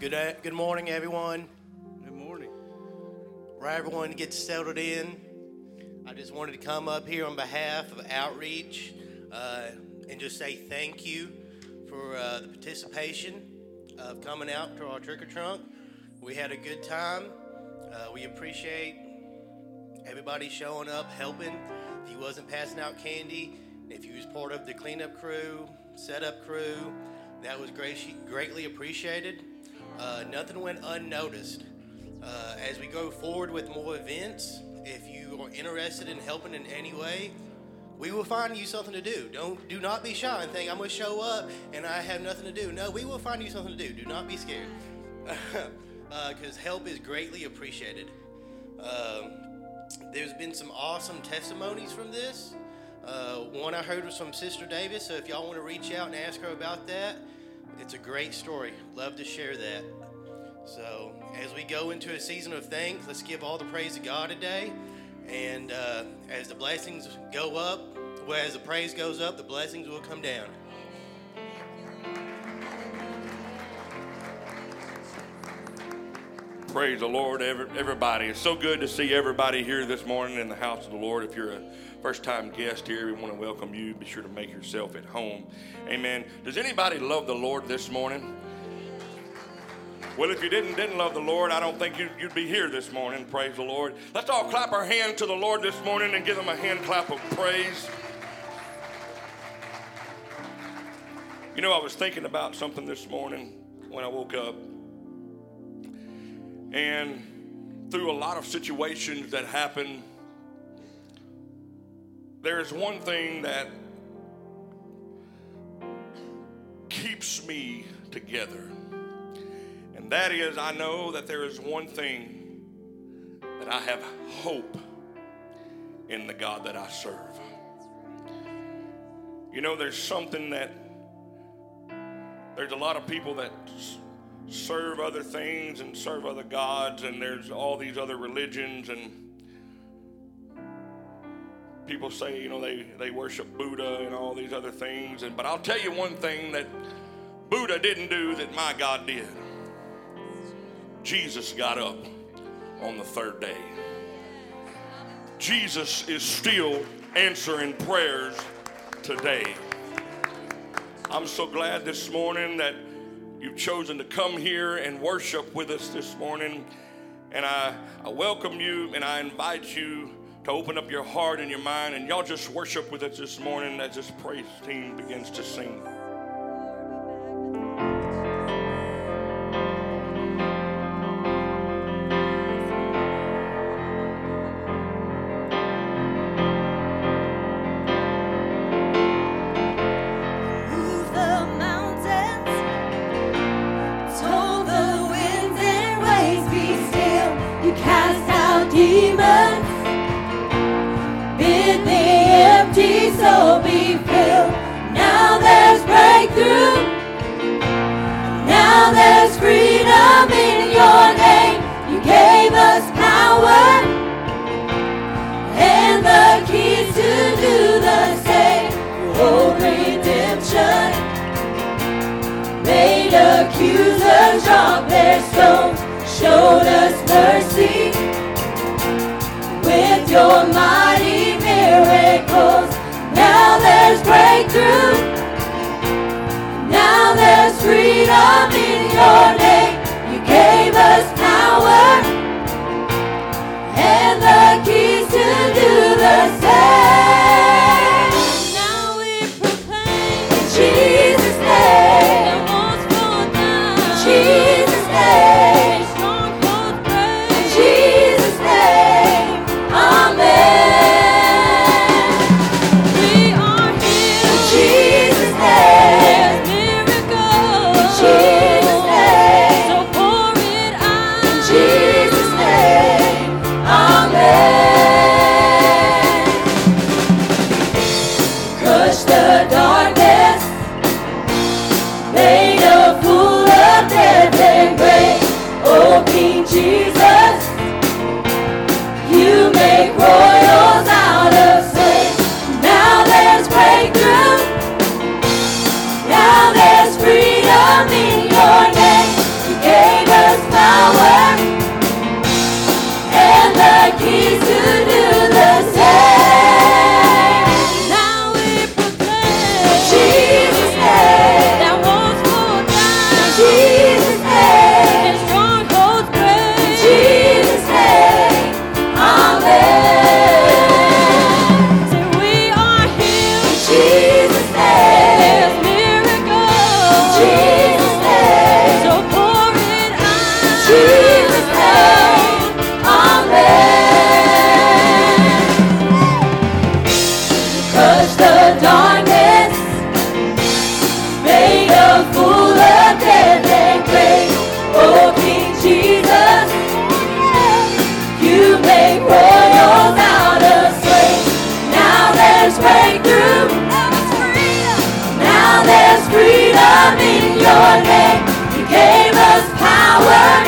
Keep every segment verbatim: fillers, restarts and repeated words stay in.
Good, uh, good morning, everyone. Good morning. Right, everyone gets settled in. I just wanted to come up here on behalf of Outreach uh, and just say thank you for uh, the participation of coming out to our trick or trunk. We had a good time. Uh, we appreciate everybody showing up, helping. If you wasn't passing out candy, if you was part of the cleanup crew, setup crew, that was great, greatly appreciated. Uh, nothing went unnoticed. Uh, as we go forward with more events, if you are interested in helping in any way, we will find you something to do. Don't do not be shy and think I'm going to show up and I have nothing to do. No, we will find you something to do. Do not be scared, because uh, help is greatly appreciated. Um, there's been some awesome testimonies from this. Uh, one I heard was from Sister Davis, so if y'all want to reach out and ask her about that, it's a great story. Love to share that. So as we go into a season of thanks, let's give all the praise to God today. And uh, as the blessings go up, well, as the praise goes up, the blessings will come down. Praise the Lord, everybody. It's so good to see everybody here this morning in the house of the Lord. If you're a first-time guest here, we want to welcome you. Be sure to make yourself at home. Amen. Does anybody love the Lord this morning? Well, if you didn't didn't love the Lord, I don't think you'd, you'd be here this morning. Praise the Lord. Let's all clap our hands to the Lord this morning and give him a hand clap of praise. You know, I was thinking about something this morning when I woke up. And through a lot of situations that happen, there is one thing that keeps me together. And that is, I know that there is one thing that I have hope in the God that I serve. You know, there's something that, there's a lot of people that serve other things and serve other gods, and there's all these other religions, and people say, you know, they, they worship Buddha and all these other things. And but I'll tell you one thing that Buddha didn't do that my God did. Jesus got up on the third day. Jesus is still answering prayers today. I'm so glad this morning that you've chosen to come here and worship with us this morning. And I, I welcome you and I invite you to open up your heart and your mind. And y'all just worship with us this morning as this praise team begins to sing. So be filled. Now there's breakthrough. Now there's freedom in your name. You gave us power and the keys to do the same. Oh, redemption made accusers drop their stones. Showed us mercy with your mighty miracles. Now there's breakthrough. Now there's freedom in your name. You gave us power and the keys to do the same. Now we proclaim in Jesus' name. In Jesus' name. In Jesus' name. Amen. Jesus' name. the darkness, made a fool of death and grave. Oh, King Jesus, you make royals out of slaves. Now there's breakthrough. Now there's freedom in your name. You gave us power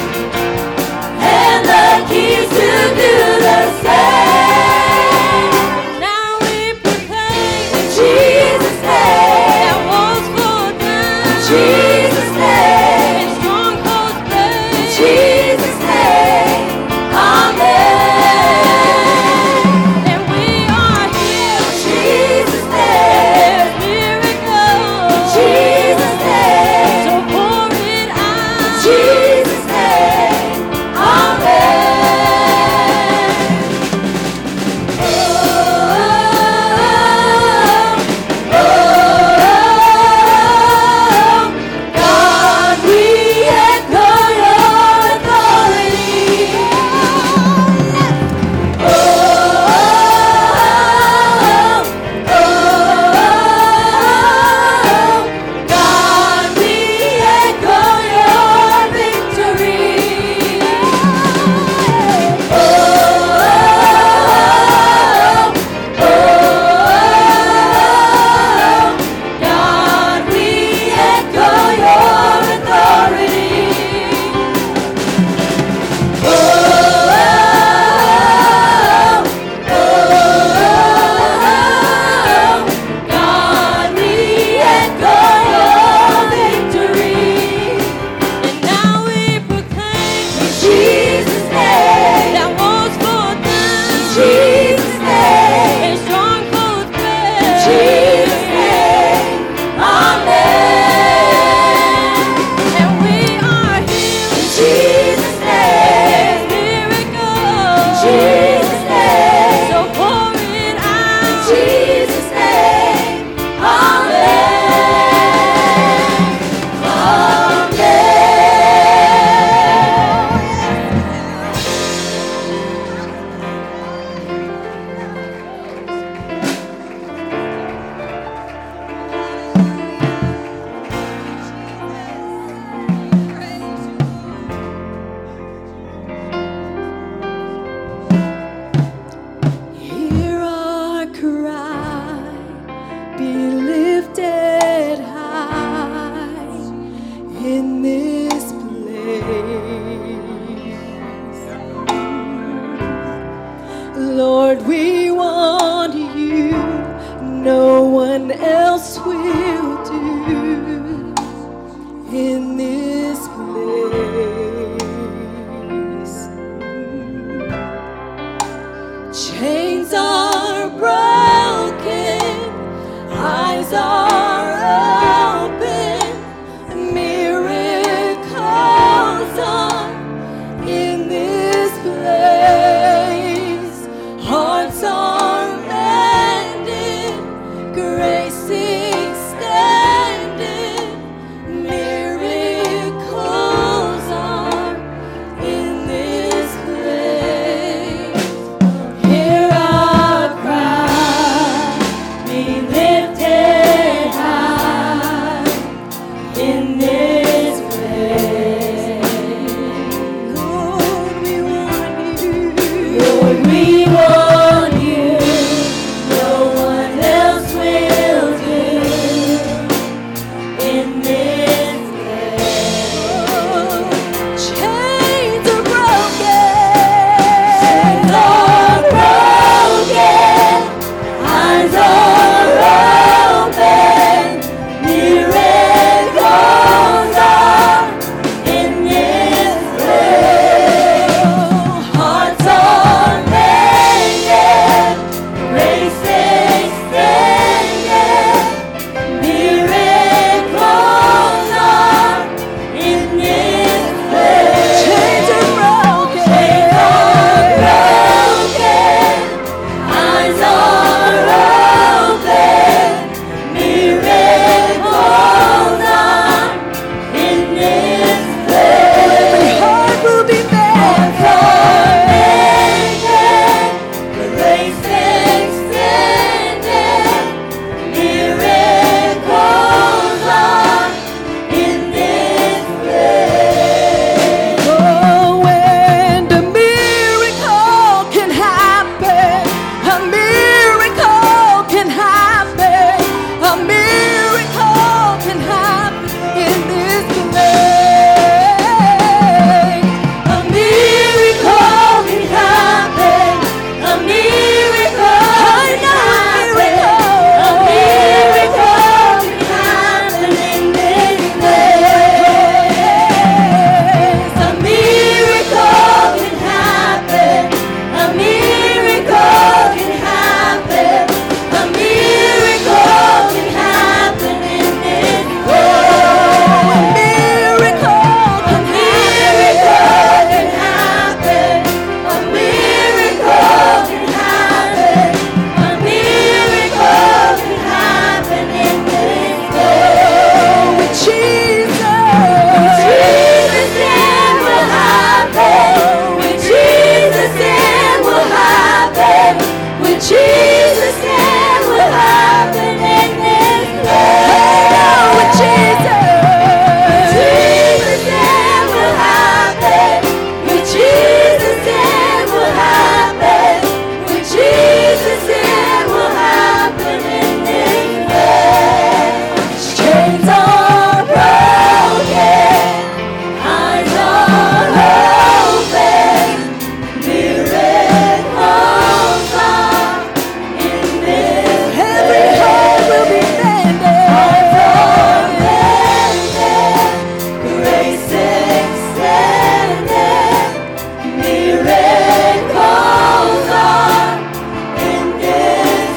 and the keys to do the same. Now we proclaim in Jesus' name. That walls fall down. In Jesus' name. And strongholds break. In Jesus' name. Amen. And we are healed. In Jesus' name. There's miracles. In Jesus' name. So pour it out. In Jesus' name. Amen. God, we echo your authority. Oh, God, we echo your victory. God, we echo your authority. God, we echo your victory. And now we proclaim in Jesus' name that walls fall down. In Jesus' name. And strongholds break. In Jesus' name. Amen. And we are healed. In Jesus' name. Miracles. In Jesus' name. So pour it out. In Jesus' name. Amen. Amen. Hear our cry, be lifted high in this place. Lord, we want you, no one else will do in this place. Chains are broken, eyes are open, miracles are in this place. Hearts are mended, grace extended, miracles are in this place. Hear our Jesus said will happen in this place. Oh, what Jesus, Jesus said will happen. What Jesus said will happen. What Jesus said will happen in this place. Chains are broken, eyes are open, miracles are in this place. Every heart will be mended, hearts are mended, grace extended, miracles are in this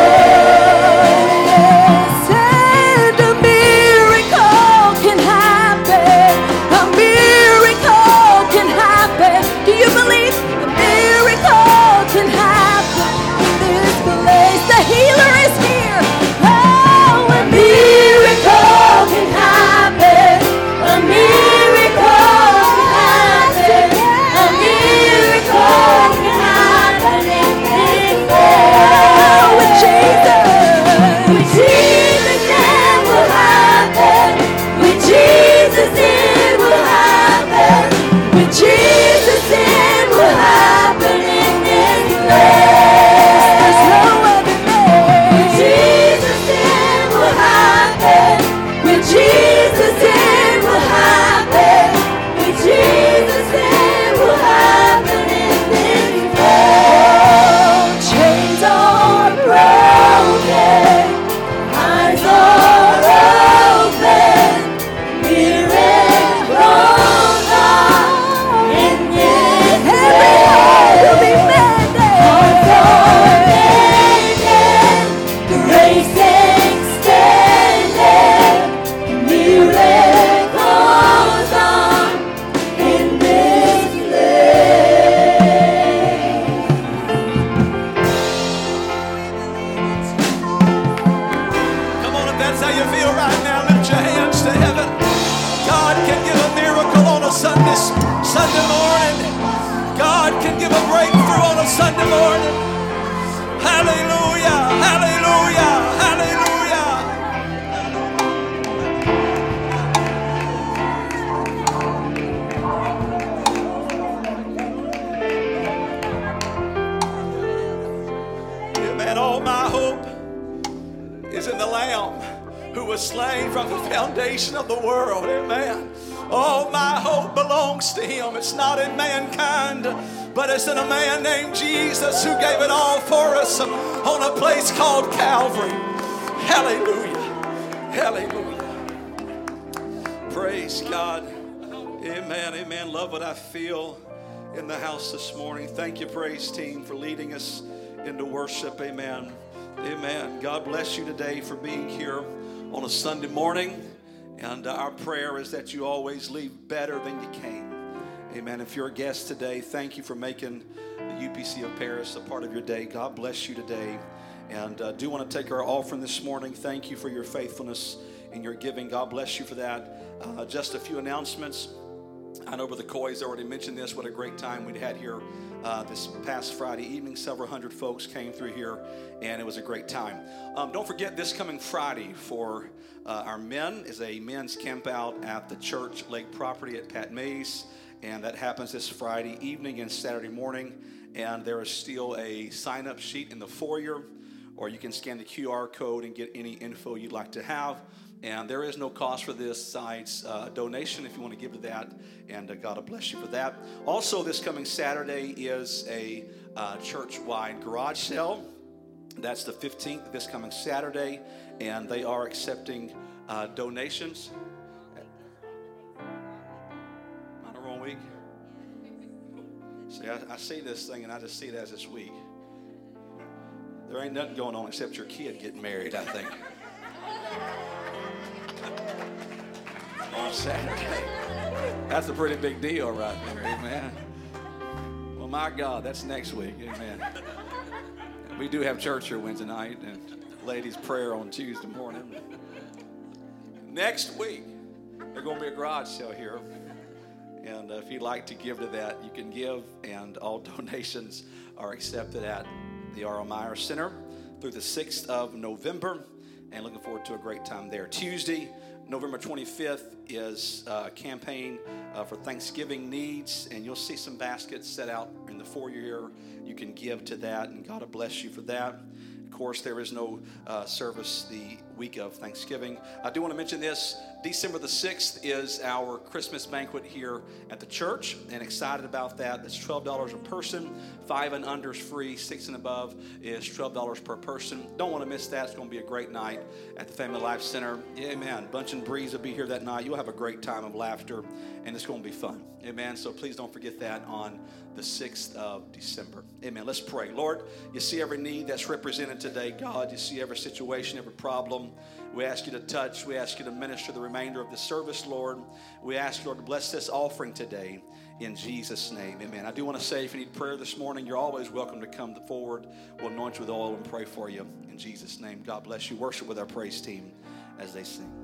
place. And a miracle can happen. A miracle can happen. Do you believe a miracle can happen in this place? The healer is here. Oh, a miracle can happen. A miracle can happen. A miracle can happen in this place. Oh, with Jesus, with Jesus it will happen. With Jesus it will happen. With Jesus it will happen in this place. There's no other name. With Jesus it will happen. With Jesus it will happen. With Jesus it will happen in this place. Chains are broken, eyes are open, miracles are in this place. Every heart will be mended, hearts are mended, grace extended, miracles are in this Come on, if that's how you feel right now, lift your hands to heaven. God can give a miracle on a Sunday, Sunday morning. God can give a breakthrough on a Sunday morning. Hallelujah, hallelujah, hallelujah. Amen. All my hope is in the Lamb who was slain from the foundation of the world. Amen. All my hope belongs to him. It's not in mankind, but it's in a man named Jesus who gave it all for us on a place called Calvary. Hallelujah. Hallelujah. Praise God. Amen. Amen. Love what I feel in the house this morning. Thank you, praise team, for leading us into worship. Amen. Amen. God bless you today for being here on a Sunday morning. And uh, our prayer is that you always leave better than you came. Amen. If you're a guest today, thank you for making the U P C of Paris a part of your day. God bless you today. And uh, do want to take our offering this morning. Thank you for your faithfulness in your giving. God bless you for that. Uh, just a few announcements. I know Brother Coy's already mentioned this. What a great time we'd had here uh, this past Friday evening. Several hundred folks came through here, and it was a great time. Um, don't forget, this coming Friday for uh, our men is a men's camp out at the church lake property at Pat Mays, and that happens this Friday evening and Saturday morning. And there is still a sign-up sheet in the foyer, or you can scan the Q R code and get any info you'd like to have. And there is no cost for this besides uh, donation if you want to give to that. And uh, God will bless you for that. Also, this coming Saturday is a uh, church-wide garage sale. That's the fifteenth, this coming Saturday. And they are accepting uh, donations. Am I on the wrong week? See, I, I see this thing and I just see it as this week. There ain't nothing going on except your kid getting married, I think. On Saturday. That's a pretty big deal right there, amen. Well, my God, that's next week, amen. We do have church here Wednesday night and ladies' prayer on Tuesday morning. Next week, there's going to be a garage sale here. And uh, if you'd like to give to that, you can give, and all donations are accepted at the R L Meyer Center through the sixth of November, and looking forward to a great time there. Tuesday, November twenty-fifth is a campaign uh, for Thanksgiving needs, and you'll see some baskets set out in the foyer. You can give to that, and God will bless you for that. Of course, there is no uh, service the week of Thanksgiving. I do want to mention this. December the sixth is our Christmas banquet here at the church, and excited about that. That's twelve dollars a person. Five and under is free. Six and above is twelve dollars per person. Don't want to miss that. It's going to be a great night at the Family Life Center. Amen. Bunch and Breeze will be here that night. You'll have a great time of laughter, and it's going to be fun. Amen. So please don't forget that on the sixth of December. Amen. Let's pray. Lord, you see every need that's represented today, God. You see every situation, every problem. We ask you to touch. We ask you to minister the remainder of the service, Lord. We ask you, Lord, to bless this offering today in Jesus' name. Amen. I do want to say, if you need prayer this morning, you're always welcome to come forward. We'll anoint you with oil and pray for you in Jesus' name. God bless you. Worship with our praise team as they sing.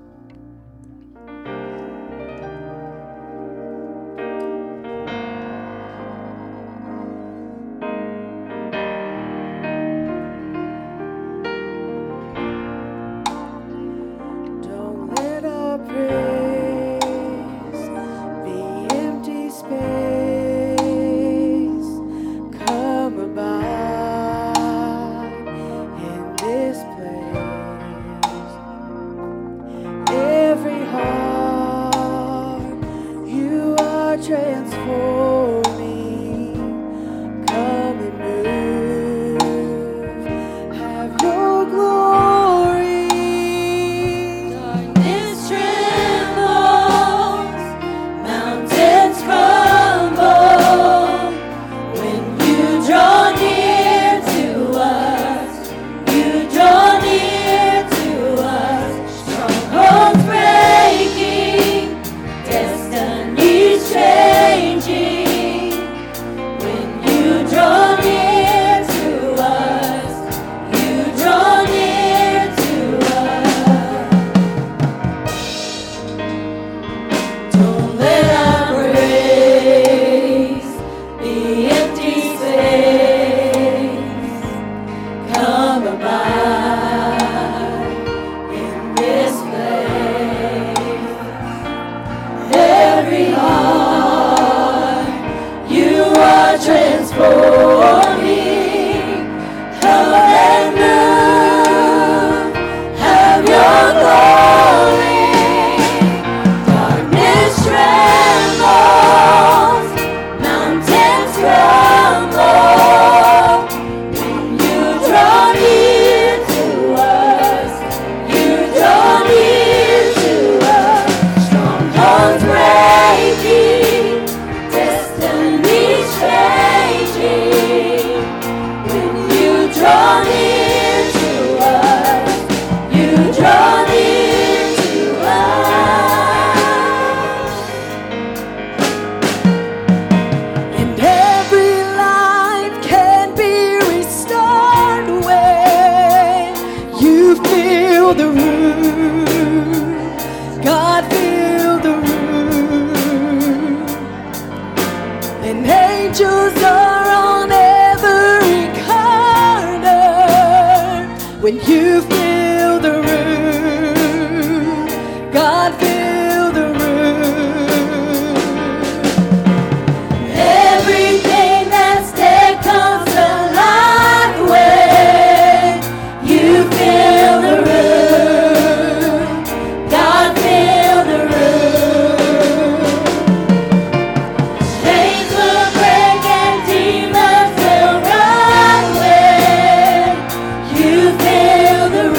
Feel the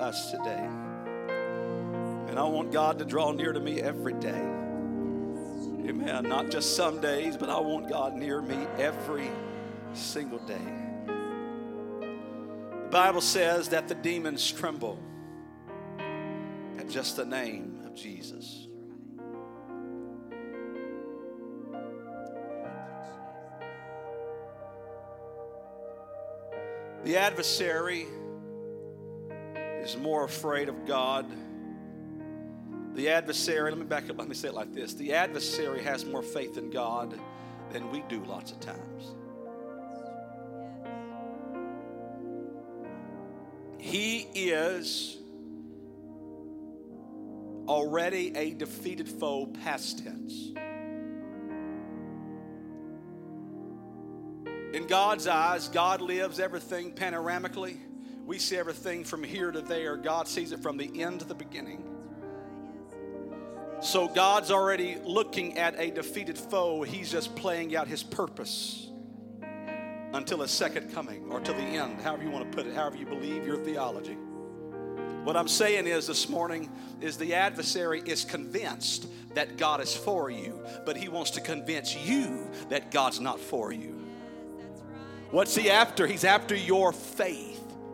us today. And I want God to draw near to me every day. Amen. Not just some days, but I want God near me every single day. The Bible says that the demons tremble at just the name of Jesus. The adversary is more afraid of God. The adversary, let me back up, let me say it like this. The adversary has more faith in God than we do lots of times. He is already a defeated foe, past tense. In God's eyes, God lives everything panoramically. We see everything from here to there. God sees it from the end to the beginning. So God's already looking at a defeated foe. He's just playing out his purpose until his second coming, or till the end, however you want to put it, however you believe your theology. What I'm saying is this morning is the adversary is convinced that God is for you, but he wants to convince you that God's not for you. What's he after? He's after your faith.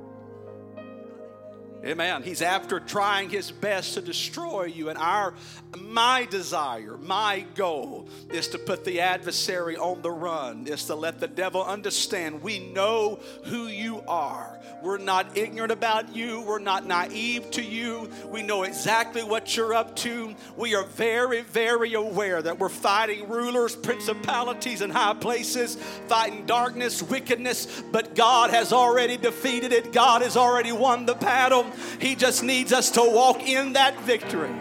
Amen. He's after trying his best to destroy you. And our, my desire, my goal is to put the adversary on the run, is to let the devil understand we know who you are. We're not ignorant about you. We're not naive to you. We know exactly what you're up to. We are very, very aware that we're fighting rulers, principalities, and high places, fighting darkness, wickedness, but God has already defeated it. God has already won the battle. He just needs us to walk in that victory.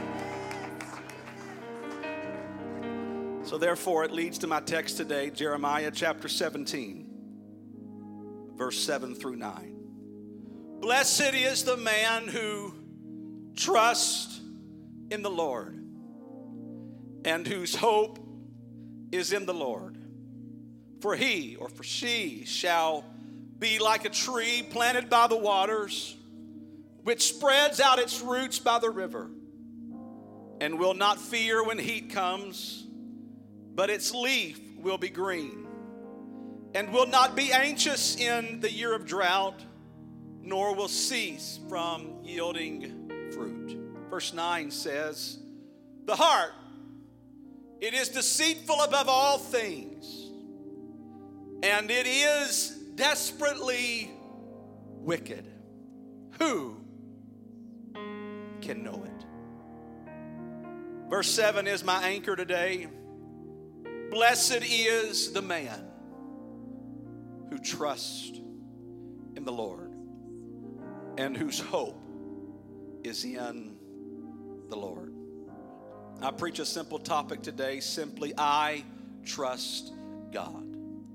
So therefore, it leads to my text today, Jeremiah chapter seventeen, verse seven through nine. Blessed is the man who trusts in the Lord and whose hope is in the Lord. For he or for she shall be like a tree planted by the waters, which spreads out its roots by the river, and will not fear when heat comes, but its leaf will be green, and will not be anxious in the year of drought, nor will cease from yielding fruit. Verse nine says, the heart, it is deceitful above all things, and it is desperately wicked. Who can know it? Verse seven is my anchor today. Blessed is the man who trusts in the Lord and whose hope is in the Lord. I preach a simple topic today, simply, I trust God.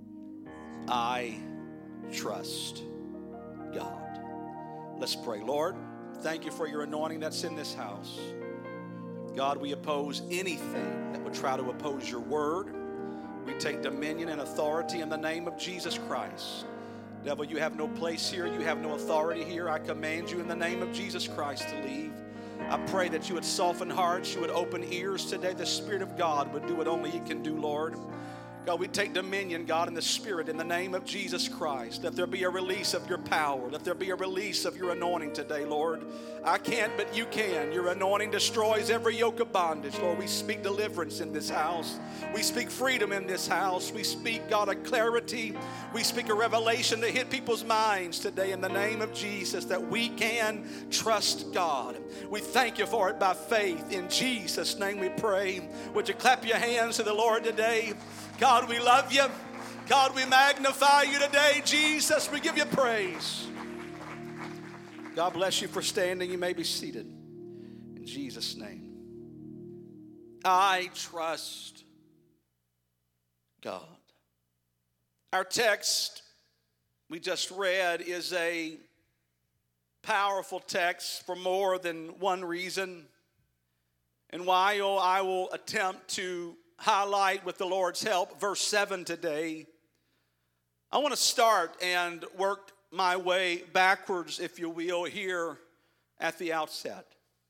I trust God. Let's pray. Lord, thank you for your anointing that's in this house. God, we oppose anything that would try to oppose your word. We take dominion and authority in the name of Jesus Christ. Devil, you have no place here. You have no authority here. I command you in the name of Jesus Christ to leave. I pray that you would soften hearts, you would open ears today. The Spirit of God would do what only He can do, Lord. God, we take dominion, God, in the Spirit in the name of Jesus Christ. Let there be a release of your power. Let there be a release of your anointing today, Lord. I can't, but you can. Your anointing destroys every yoke of bondage, Lord. We speak deliverance in this house. We speak freedom in this house. We speak, God, a clarity. We speak a revelation to hit people's minds today in the name of Jesus, that we can trust God. We thank you for it by faith. In Jesus' name we pray. Would you clap your hands to the Lord today? God, we love you. God, we magnify you today. Jesus, we give you praise. God bless you for standing. You may be seated. In Jesus' name. I trust God. Our text we just read is a powerful text for more than one reason. And while I will attempt to highlight, with the Lord's help, verse seven today, I want to start and work my way backwards, if you will, here at the outset.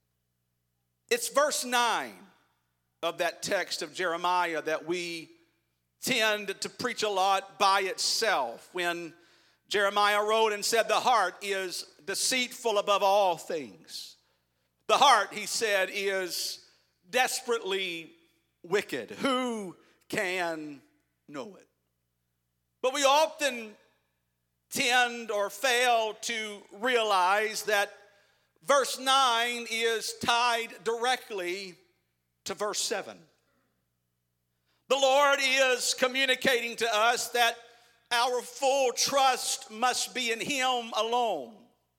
It's verse nine of that text of Jeremiah that we tend to preach a lot by itself, when Jeremiah wrote and said, the heart is deceitful above all things. The heart, he said, is desperately wicked. Who can know it? But we often tend or fail to realize that verse nine is tied directly to verse seven. The Lord is communicating to us that our full trust must be in Him alone,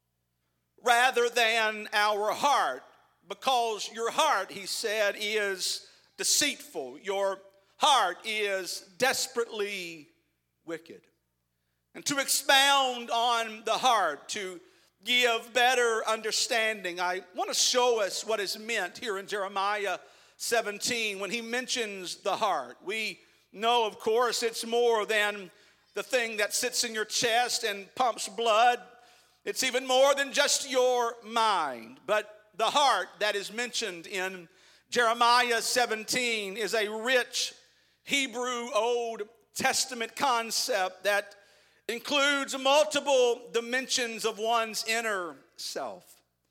rather than our heart, because your heart, he said, is deceitful. Your heart is desperately wicked. And to expound on the heart, to give better understanding, I want to show us what is meant here in Jeremiah seventeen when he mentions the heart. We know, of course, it's more than the thing that sits in your chest and pumps blood. It's even more than just your mind. But the heart that is mentioned in Jeremiah seventeen is a rich Hebrew Old Testament concept that includes multiple dimensions of one's inner self.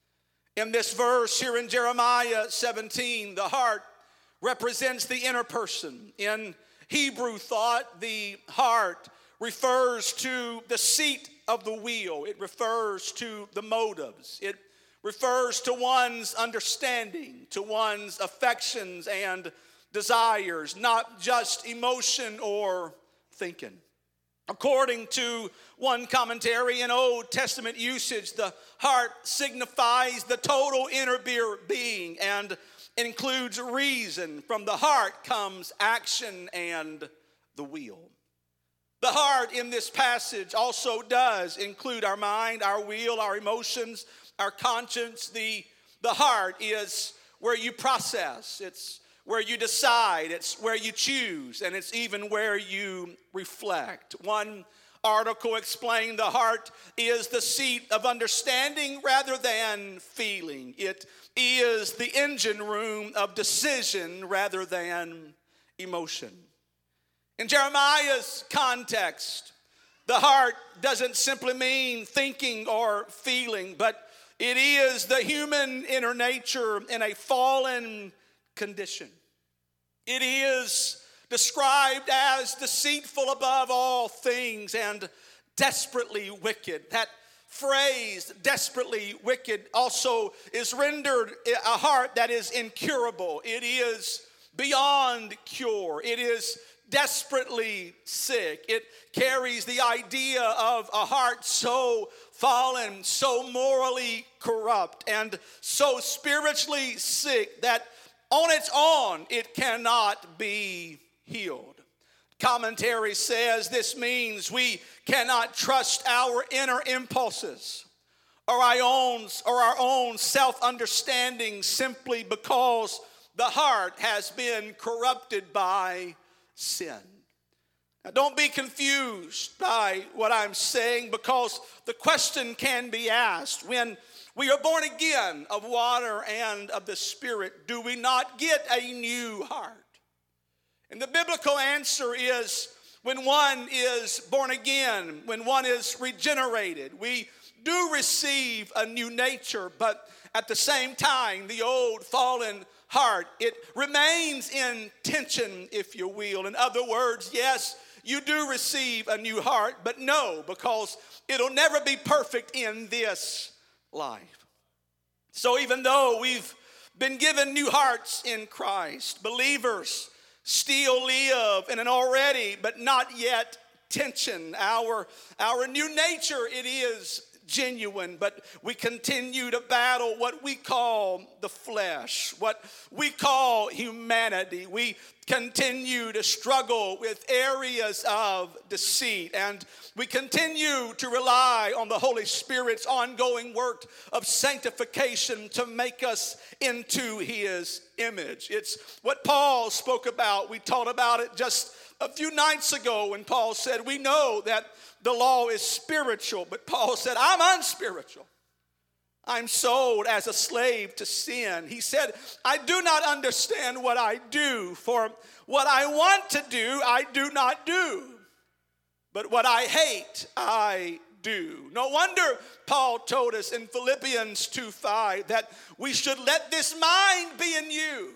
In this verse here in Jeremiah seventeen, the heart represents the inner person. In Hebrew thought, the heart refers to the seat of the wheel. It refers to the motives. It refers to one's understanding, to one's affections and desires, not just emotion or thinking. According to one commentary in Old Testament usage, the heart signifies the total inner being and includes reason. From the heart comes action and the will. The heart in this passage also does include our mind, our will, our emotions, our conscience. The, the heart is where you process. It's where you decide. It's where you choose. And it's even where you reflect. One article explained the heart is the seat of understanding rather than feeling. It is the engine room of decision rather than emotion. In Jeremiah's context, the heart doesn't simply mean thinking or feeling, but it is the human inner nature in a fallen condition. It is described as deceitful above all things and desperately wicked. That phrase, desperately wicked, also is rendered a heart that is incurable. It is beyond cure. It is desperately sick. It carries the idea of a heart so fallen, so morally corrupt, and so spiritually sick that on its own it cannot be healed. Commentary says this means we cannot trust our inner impulses or our own, or our own self-understanding simply because the heart has been corrupted by sin. Now, don't be confused by what I'm saying, because the question can be asked: when we are born again of water and of the Spirit, do we not get a new heart? And the biblical answer is, when one is born again, when one is regenerated, we do receive a new nature, but at the same time, the old fallen heart, it remains in tension, if you will. In other words, yes, you do receive a new heart, but no, because it'll never be perfect in this life. So even though we've been given new hearts in Christ, believers still live in an already but not yet tension. Our, our new nature, it is genuine, but we continue to battle what we call the flesh, what we call humanity. We continue to struggle with areas of deceit, and we continue to rely on the Holy Spirit's ongoing work of sanctification to make us into His image. It's what Paul spoke about. We talked about it just a few nights ago when Paul said, we know that the law is spiritual, but Paul said, I'm unspiritual. I'm sold as a slave to sin. He said, I do not understand what I do, for what I want to do, I do not do. But what I hate, I do. No wonder Paul told us in Philippians two five that we should let this mind be in you,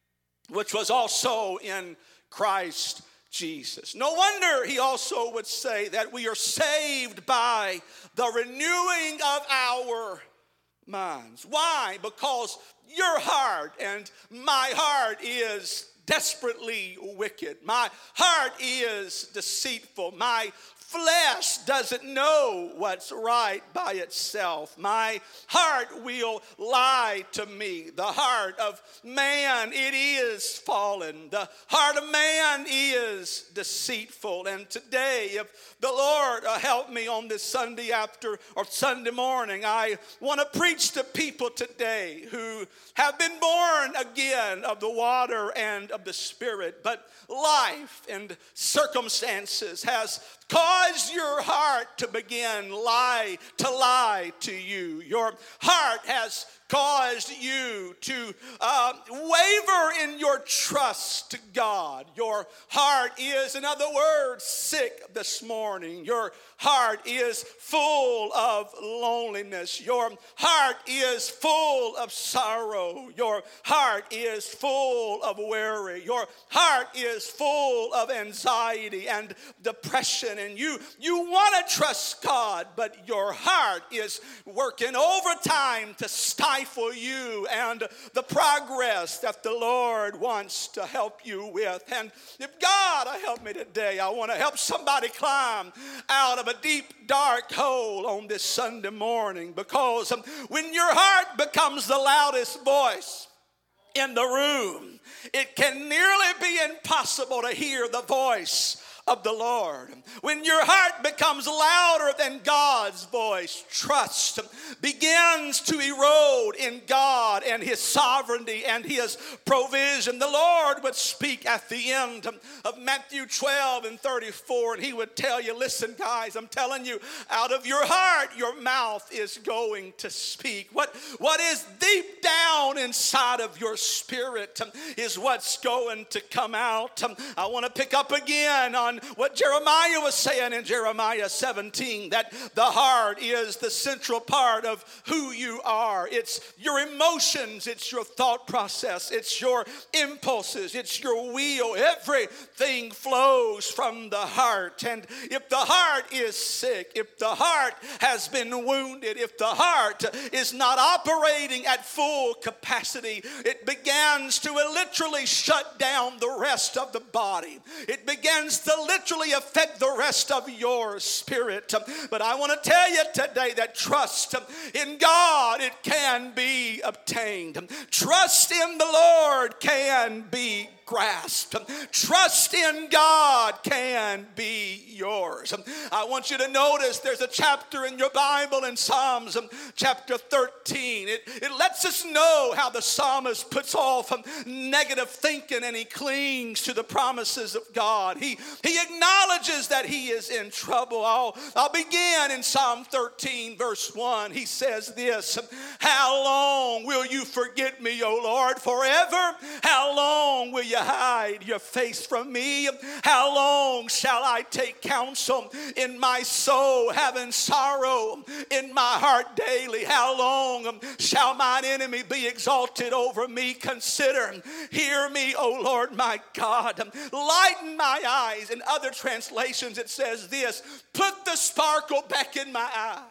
which was also in Christ Jesus. No wonder he also would say that we are saved by the renewing of our minds. Why? Because your heart and my heart is desperately wicked. My heart is deceitful. My flesh doesn't know what's right by itself. My heart will lie to me. The heart of man, it is fallen. The heart of man is deceitful. And today, if the Lord uh, help me on this Sunday after or Sunday morning, I want to preach to people today who have been born again of the water and of the Spirit, but life and circumstances has caused your heart to begin lie to lie to you. Your heart has caused you to uh, waver in your trust to God. Your heart is, in other words, sick this morning. Your heart is full of loneliness. Your heart is full of sorrow. Your heart is full of worry. Your heart is full of anxiety and depression. And you, you want to trust God, but your heart is working overtime to stifle you and the progress that the Lord wants to help you with. And if God will help me today, I want to help somebody climb out of a deep, dark hole on this Sunday morning, because when your heart becomes the loudest voice in the room, it can nearly be impossible to hear the voice of the Lord. When your heart becomes louder than God's voice, trust begins to erode in God and His sovereignty and His provision. The Lord would speak at the end of Matthew twelve and thirty-four, and He would tell you, listen guys, I'm telling you, out of your heart, your mouth is going to speak. What, what is deep down inside of your spirit is what's going to come out. I want to pick up again on what Jeremiah was saying in Jeremiah seventeen, that the heart is the central part of who you are. It's your emotions, it's your thought process, it's your impulses, it's your will. Everything flows from the heart. And if the heart is sick, if the heart has been wounded, if the heart is not operating at full capacity, it begins to literally shut down the rest of the body. It begins to literally affect the rest of your spirit. But I want to tell you today that trust in God, it can be obtained. Trust in the Lord can be grasped. Trust in God can be yours. I want you to notice there's a chapter in your Bible in Psalms chapter thirteen. It, it lets us know how the psalmist puts off negative thinking and he clings to the promises of God. He, he acknowledges that he is in trouble. I'll, I'll begin in Psalm thirteen verse one. He says this, how long will you forget me, O Lord? Forever? How long will you hide your face from me? How long shall I take counsel in my soul, having sorrow in my heart daily? How long shall mine enemy be exalted over me? Consider, hear me, O Lord my God. Lighten my eyes. In other translations it says this, put the sparkle back in my eye,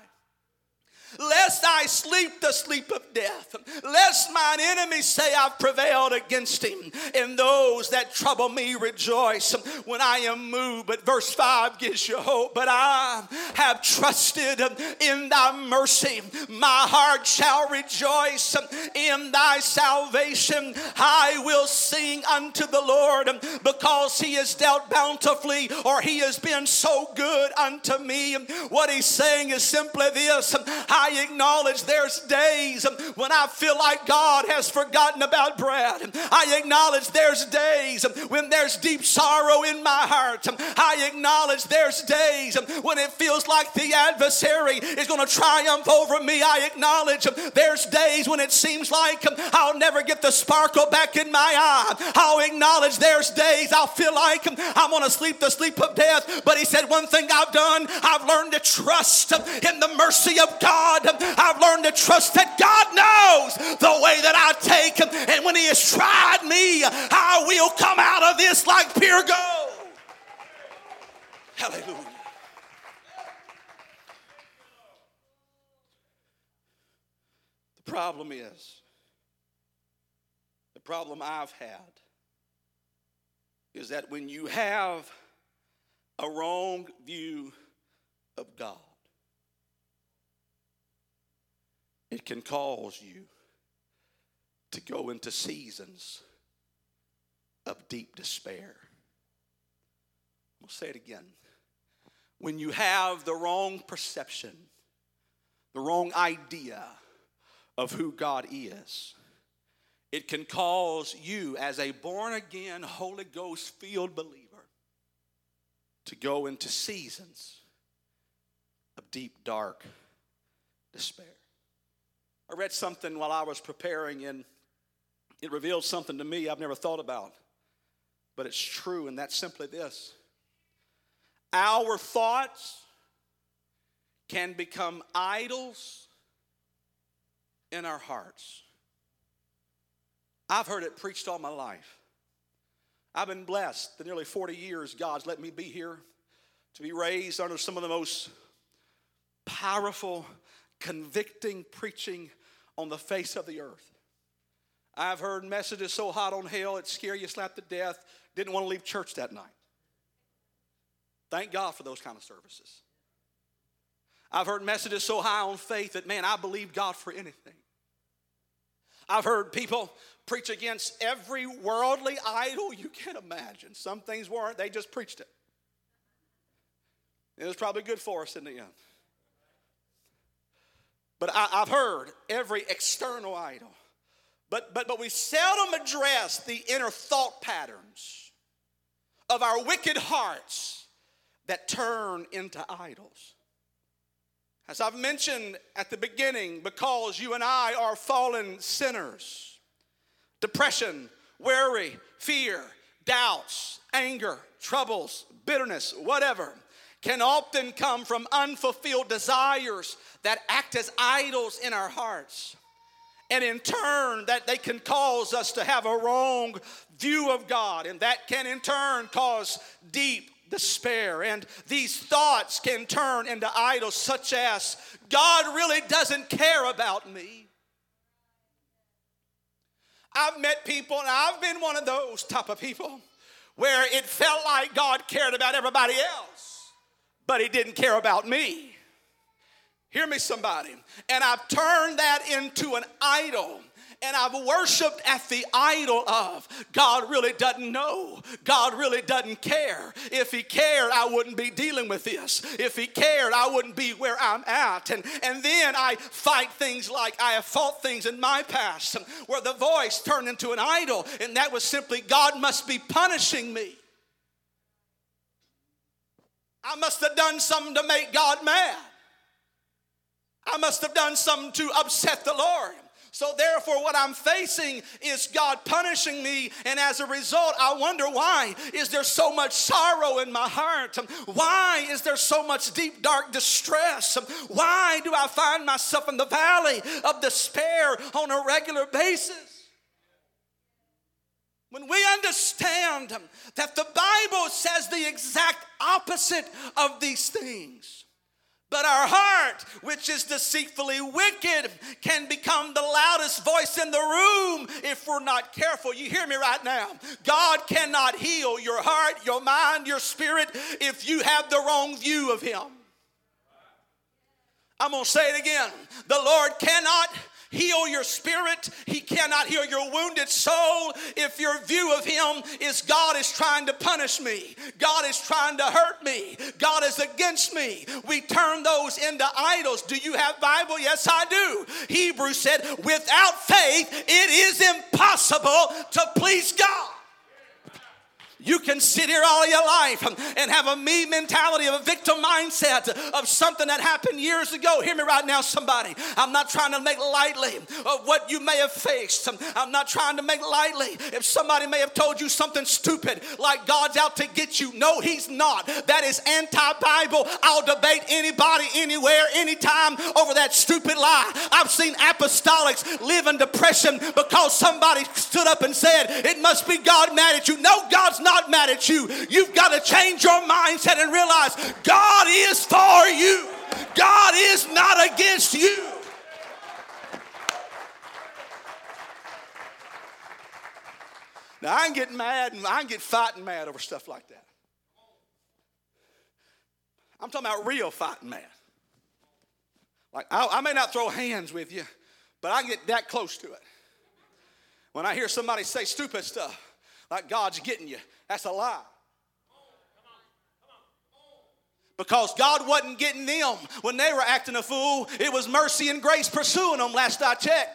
lest I sleep the sleep of death, lest mine enemies say I've prevailed against him, and those that trouble me rejoice when I am moved. But verse five gives you hope. But I have trusted in thy mercy. My heart shall rejoice in thy salvation. I will sing unto the Lord, because he has dealt bountifully, or he has been so good unto me. What he's saying is simply this, I acknowledge there's days when I feel like God has forgotten about Brad. I acknowledge there's days when there's deep sorrow in my heart. I acknowledge there's days when it feels like the adversary is going to triumph over me. I acknowledge there's days when it seems like I'll never get the sparkle back in my eye. I'll acknowledge there's days I'll feel like I'm going to sleep the sleep of death. But he said, one thing I've done, I've learned to trust in the mercy of God. I've learned to trust that God knows the way that I take. And when he has tried me, I will come out of this like pure gold. Hallelujah. The problem is, the problem I've had is that when you have a wrong view of God, it can cause you to go into seasons of deep despair. I'm going to say it again. When you have the wrong perception, the wrong idea of who God is, it can cause you as a born-again, Holy Ghost-filled believer to go into seasons of deep, dark despair. I read something while I was preparing, and it revealed something to me I've never thought about, but it's true, and that's simply this. Our thoughts can become idols in our hearts. I've heard it preached all my life. I've been blessed the nearly forty years God's let me be here to be raised under some of the most powerful, convicting preaching on the face of the earth. I've heard messages so hot on hell it scare you slap to death, didn't want to leave church that night. Thank God for those kind of services. I've heard messages so high on faith that, man, I believe God for anything. I've heard people preach against every worldly idol you can imagine. Some things weren't, they just preached it. It was probably good for us in the end. But I, I've heard every external idol. But, but, but we seldom address the inner thought patterns of our wicked hearts that turn into idols. As I've mentioned at the beginning, because you and I are fallen sinners, depression, worry, fear, doubts, anger, troubles, bitterness, whatever, can often come from unfulfilled desires that act as idols in our hearts. And in turn, that they can cause us to have a wrong view of God. And that can in turn cause deep despair. And these thoughts can turn into idols such as, God really doesn't care about me. I've met people, and I've been one of those type of people, where it felt like God cared about everybody else, but he didn't care about me. Hear me, somebody. And I've turned that into an idol. And I've worshiped at the idol of, God really doesn't know. God really doesn't care. If he cared, I wouldn't be dealing with this. If he cared, I wouldn't be where I'm at. And, and then I fight things like I have fought things in my past where the voice turned into an idol. And that was simply, God must be punishing me. I must have done something to make God mad. I must have done something to upset the Lord. So therefore, what I'm facing is God punishing me, and as a result, I wonder, why is there so much sorrow in my heart? Why is there so much deep, dark distress? Why do I find myself in the valley of despair on a regular basis? When we understand that the Bible says the exact opposite of these things, but our heart, which is deceitfully wicked, can become the loudest voice in the room if we're not careful. You hear me right now? God cannot heal your heart, your mind, your spirit if you have the wrong view of him. I'm going to say it again. The Lord cannot heal your spirit. He cannot heal your wounded soul if your view of him is God is trying to punish me. God is trying to hurt me. God is against me. We turn those into idols. Do you have Bible? Yes, I do. Hebrews said, without faith, it is impossible to please God. You can sit here all your life and have a me mentality, of a victim mindset of something that happened years ago. Hear me right now, somebody. I'm not trying to make lightly of what you may have faced. I'm not trying to make lightly if somebody may have told you something stupid like God's out to get you. No, he's not. That is anti-Bible. I'll debate anybody, anywhere, anytime over that stupid lie. I've seen apostolics live in depression because somebody stood up and said, it must be God mad at you. No, God's not not mad at you. You've got to change your mindset and realize God is for you. God is not against you. Now, I can get mad and I can get fighting mad over stuff like that. I'm talking about real fighting mad. Like, I, I may not throw hands with you, but I can get that close to it. When I hear somebody say stupid stuff, like God's getting you, that's a lie. Because God wasn't getting them when they were acting a fool. It was mercy and grace pursuing them last I checked.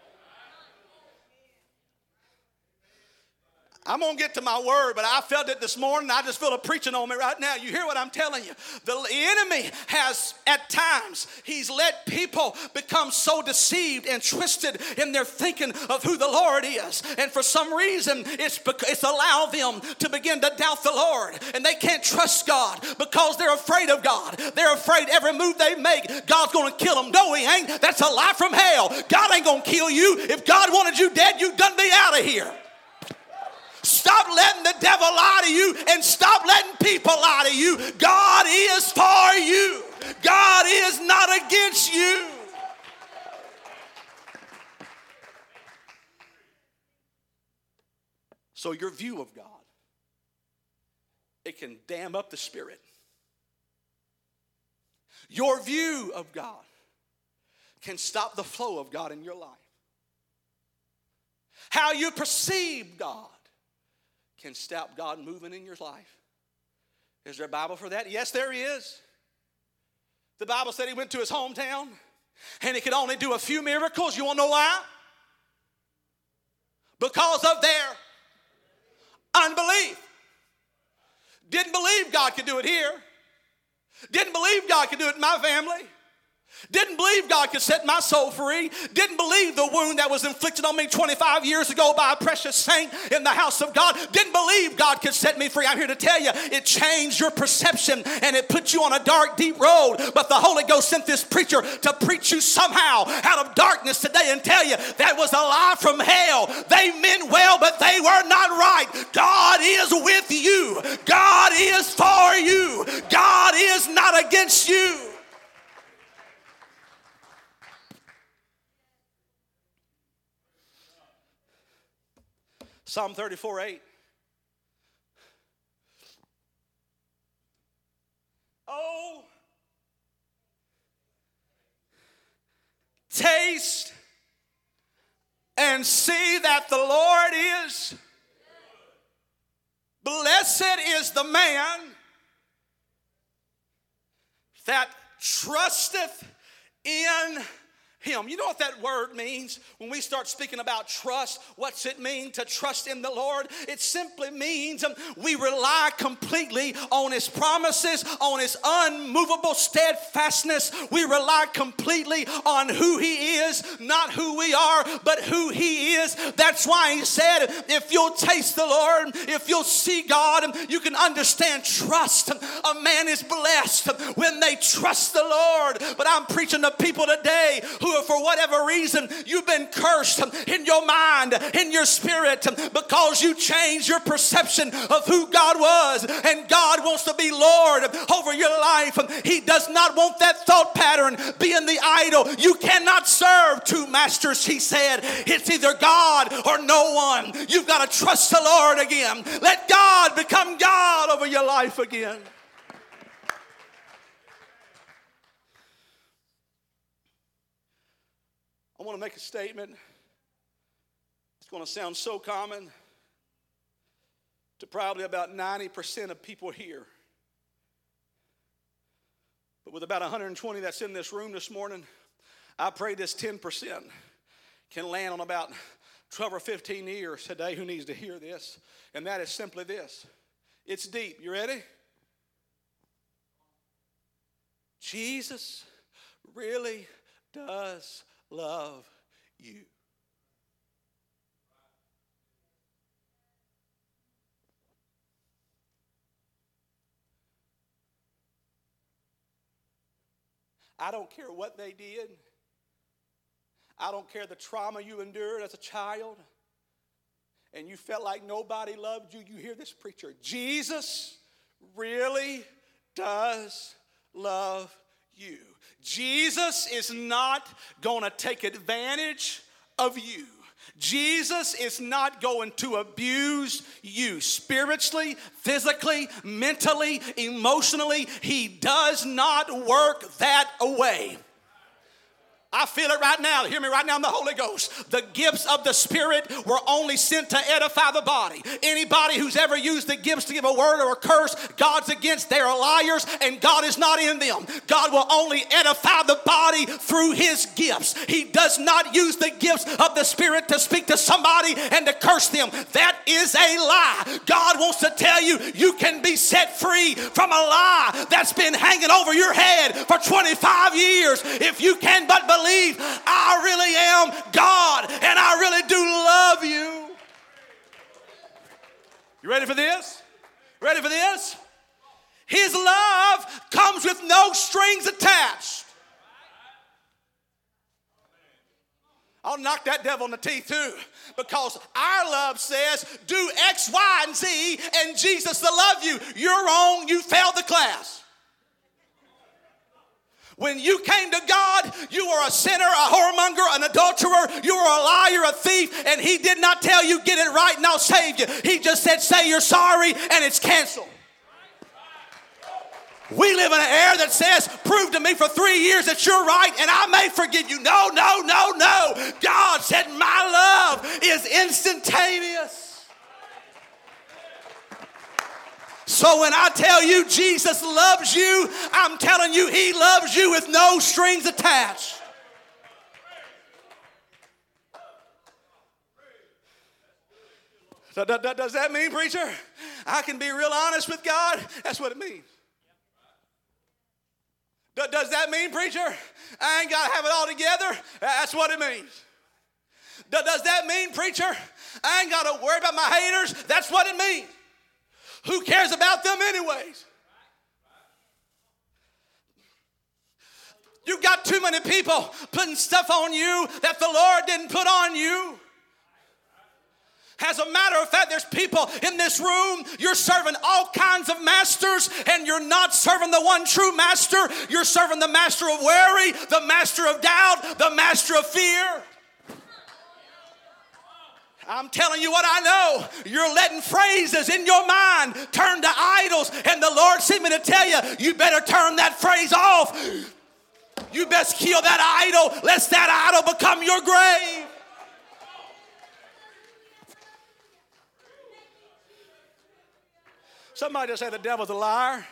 I'm going to get to my word, but I felt it this morning. I just feel it preaching on me right now. You hear what I'm telling you? The enemy has, at times, he's let people become so deceived and twisted in their thinking of who the Lord is. And for some reason, it's, it's allowed them to begin to doubt the Lord. And they can't trust God because they're afraid of God. They're afraid every move they make, God's going to kill them. No, he ain't. That's a lie from hell. God ain't going to kill you. If God wanted you dead, you'd done be out of here. Stop letting the devil lie to you and stop letting people lie to you. God is for you. God is not against you. So your view of God, it can dam up the spirit. Your view of God can stop the flow of God in your life. How you perceive God can stop God moving in your life. Is there a Bible for that? Yes, there is. The Bible said he went to his hometown and he could only do a few miracles. You want to know why? Because of their unbelief. Didn't believe God could do it here. Didn't believe God could do it in my family. Didn't believe God could set my soul free. Didn't believe the wound that was inflicted on me twenty-five years ago by a precious saint in the house of God. Didn't believe God could set me free. I'm here to tell you, it changed your perception and it put you on a dark, deep road. But the Holy Ghost sent this preacher to preach you somehow out of darkness today and tell you that was a lie from hell. They meant well, but they were not right. God is with you. God is for you. God is not against you. Psalm thirty-four eight. Oh, taste and see that the Lord is. Blessed is the man that trusteth in him. You know what that word means? When we start speaking about trust, what's it mean to trust in the Lord? It simply means um, we rely completely on his promises, on his unmovable steadfastness. We rely completely on who he is, not who we are, but who he is. That's why he said, if you'll taste the Lord, if you'll see God, you can understand trust. A man is blessed when they trust the Lord. But I'm preaching to people today who, for whatever reason, you've been cursed in your mind, in your spirit, because you changed your perception of who God was. And God wants to be Lord over your life. He does not want that thought pattern being the idol. You cannot serve two masters, he said. It's either God or no one. You've got to trust the Lord again. Let God become God over your life again. I want to make a statement. It's going to sound so common to probably about ninety percent of people here. But with about one hundred twenty that's in this room this morning, I pray this ten percent can land on about twelve or fifteen ears today who needs to hear this. And that is simply this. It's deep. You ready? Jesus really does love you. I don't care what they did. I don't care the trauma you endured as a child and you felt like nobody loved you. You hear this preacher. Jesus really does love you. Jesus is not going to take advantage of you. Jesus is not going to abuse you spiritually, physically, mentally, emotionally. He does not work that way. I feel it right now. Hear me right now in the Holy Ghost. The gifts of the Spirit were only sent to edify the body. Anybody who's ever used the gifts to give a word or a curse, God's against. They are liars and God is not in them. God will only edify the body through his gifts. He does not use the gifts of the Spirit to speak to somebody and to curse them. That is a lie. God wants to tell you, you can be set free from a lie that's been hanging over your head for twenty-five years. If you can but believe Believe I really am God and I really do love you. You ready for this? Ready for this? His love comes with no strings attached. I'll knock that devil in the teeth too, because our love says do X, Y, and Z and Jesus will love you. You're wrong. You failed the class. When you came to God, you were a sinner, a whoremonger, an adulterer. You were a liar, a thief, and he did not tell you, get it right and I'll save you. He just said, say you're sorry, and it's canceled. We live in an era that says, prove to me for three years that you're right, and I may forgive you. No, no, no, no. God said, my love is instantaneous. So when I tell you Jesus loves you, I'm telling you he loves you with no strings attached. Does that mean, preacher, I can be real honest with God? That's what it means. Does that mean, preacher, I ain't got to have it all together? That's what it means. Does that mean, preacher, I ain't got to worry about my haters? That's what it means. Who cares about them anyways? You've got too many people putting stuff on you that the Lord didn't put on you. As a matter of fact, there's people in this room, you're serving all kinds of masters and you're not serving the one true master. You're serving the master of worry, the master of doubt, the master of fear. I'm telling you what I know. You're letting phrases in your mind turn to idols, and the Lord sent me to tell you, you better turn that phrase off. You best kill that idol, lest that idol become your grave. Somebody just say the devil's a liar.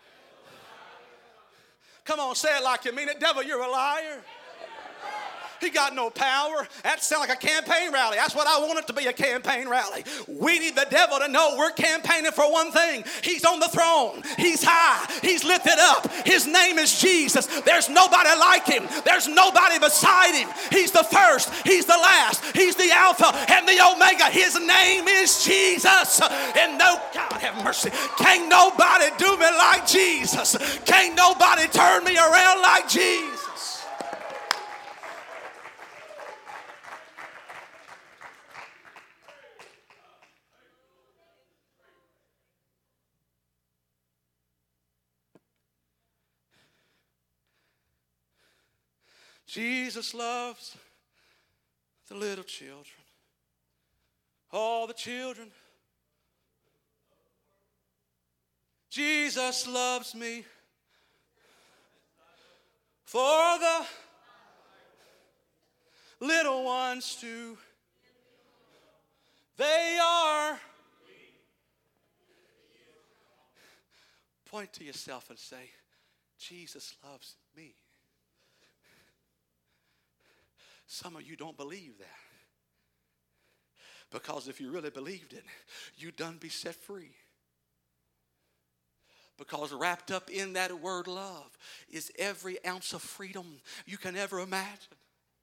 Come on, say it like you mean it. Devil, you're a liar. He got no power. That sounds like a campaign rally. That's what I want it to be, a campaign rally. We need the devil to know we're campaigning for one thing. He's on the throne. He's high. He's lifted up. His name is Jesus. There's nobody like him. There's nobody beside him. He's the first. He's the last. He's the Alpha and the Omega. His name is Jesus. And no, God have mercy. Can't nobody do me like Jesus. Can't nobody turn me around like Jesus. Jesus loves the little children. All the children. Jesus loves me. For the little ones too. They are. Point to yourself and say, Jesus loves me. Some of you don't believe that. Because if you really believed it, you'd done be set free. Because wrapped up in that word love is every ounce of freedom you can ever imagine.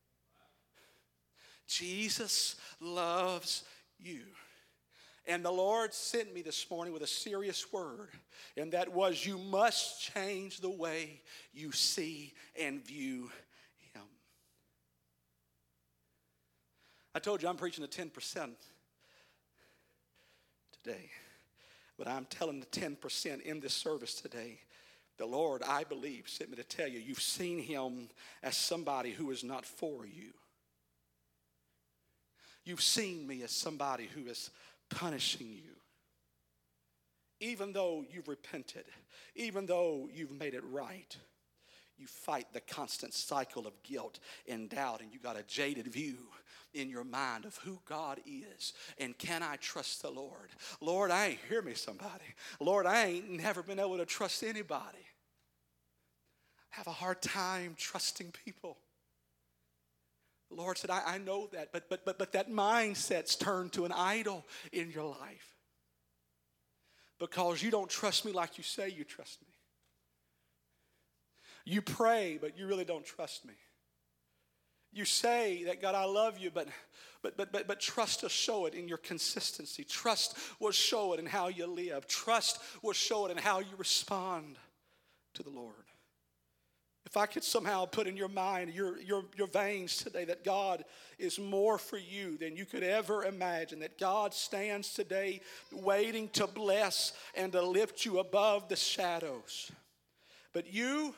Jesus loves you. And the Lord sent me this morning with a serious word, and that was, you must change the way you see and view Him. I told you I'm preaching the ten percent today, but I'm telling the ten percent in this service today. The Lord, I believe, sent me to tell you, you've seen Him as somebody who is not for you. You've seen me as somebody who is punishing you. Even though you've repented, even though you've made it right, you fight the constant cycle of guilt and doubt, and you got a jaded view in your mind of who God is. And can I trust the Lord? Lord, I ain't, hear me somebody. Lord, I ain't never been able to trust anybody. I have a hard time trusting people. The Lord said, I, I know that, but, but, but, but that mindset's turned to an idol in your life. Because you don't trust me like you say you trust me. You pray, but you really don't trust me. You say that, God, I love you, but but but but but trust will show it in your consistency. Trust will show it in how you live. Trust will show it in how you respond to the Lord. If I could somehow put in your mind, your, your, your veins today, that God is more for you than you could ever imagine, that God stands today waiting to bless and to lift you above the shadows. But you,